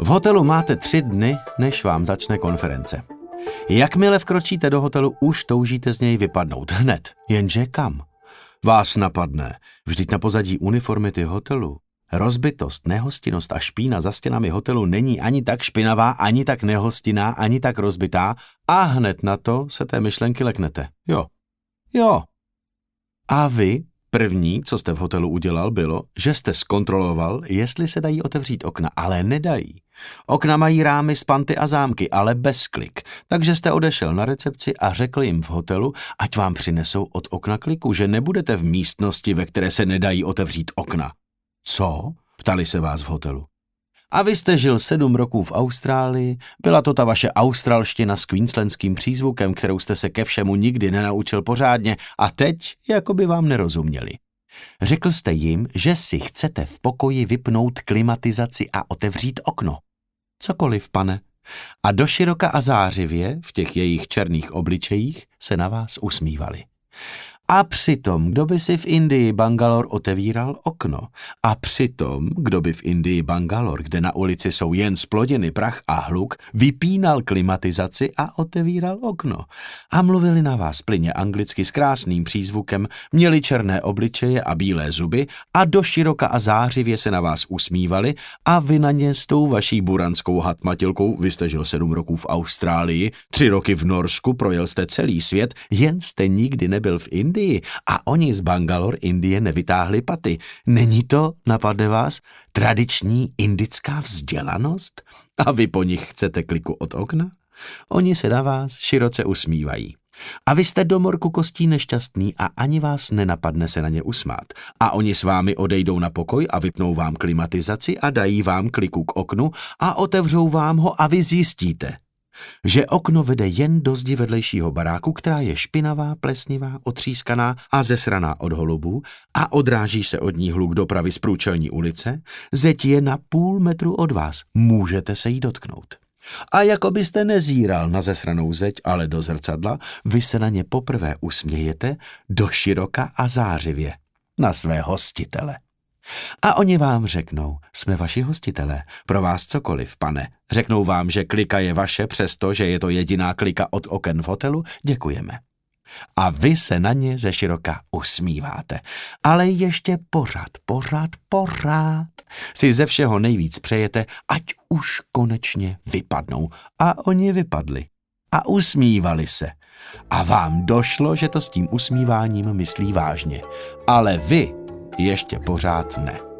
V hotelu máte 3 dny, než vám začne konference. Jakmile vkročíte do hotelu, už toužíte z něj vypadnout hned. Jenže kam? Vás napadne. Vždyť na pozadí uniformity hotelu rozbitost, nehostinnost a špína za stěnami hotelu není ani tak špinavá, ani tak nehostinná, ani tak rozbitá a hned na to se té myšlenky leknete. Jo. A vy, první, co jste v hotelu udělal, bylo, že jste zkontroloval, jestli se dají otevřít okna, ale nedají. Okna mají rámy, spanty a zámky, ale bez klik. Takže jste odešel na recepci a řekl jim v hotelu, ať vám přinesou od okna kliku, že nebudete v místnosti, ve které se nedají otevřít okna. Co? Ptali se vás v hotelu. A vy jste žil 7 roků v Austrálii, byla to ta vaše australština s queenslandským přízvukem, kterou jste se ke všemu nikdy nenaučil pořádně a teď jako by vám nerozuměli. Řekl jste jim, že si chcete v pokoji vypnout klimatizaci a otevřít okno. Cokoliv, pane. A doširoka a zářivě v těch jejich černých obličejích se na vás usmívali. A přitom, kdo by si v Indii Bangalore otevíral okno? A přitom, kdo by v Indii Bangalore, kde na ulici jsou jen zplodiny, prach a hluk, vypínal klimatizaci a otevíral okno? A mluvili na vás plyně anglicky s krásným přízvukem, měli černé obličeje a bílé zuby a doširoka a zářivě se na vás usmívali a vy na ně s tou vaší buranskou hatmatilkou, vy jste žil 7 roků v Austrálii, 3 roky v Norsku, projel jste celý svět, jen jste nikdy nebyl v Indii a oni z Bangalore Indie nevytáhli paty. Není to, napadne vás, tradiční indická vzdělanost? A vy po nich chcete kliku od okna? Oni se na vás široce usmívají. A vy jste do morku kostí nešťastný a ani vás nenapadne se na ně usmát. A oni s vámi odejdou na pokoj a vypnou vám klimatizaci a dají vám kliku k oknu a otevřou vám ho a vy zjistíte, že okno vede jen do zdi vedlejšího baráku, která je špinavá, plesnivá, otřískaná a zesraná od holubů a odráží se od ní hluk dopravy z průčelní ulice, zeď je na půl metru od vás, můžete se jí dotknout. A jako byste nezíral na zesranou zeď, ale do zrcadla, vy se na ně poprvé usmějete doširoka a zářivě na své hostitele. A oni vám řeknou, jsme vaši hostitelé, pro vás cokoliv, pane. Řeknou vám, že klika je vaše, přesto, že je to jediná klika od oken v hotelu, děkujeme. A vy se na ně ze široka usmíváte. Ale ještě pořád si ze všeho nejvíc přejete, ať už konečně vypadnou. A oni vypadli. A usmívali se. A vám došlo, že to s tím usmíváním myslí vážně. Ale vy ještě pořád ne.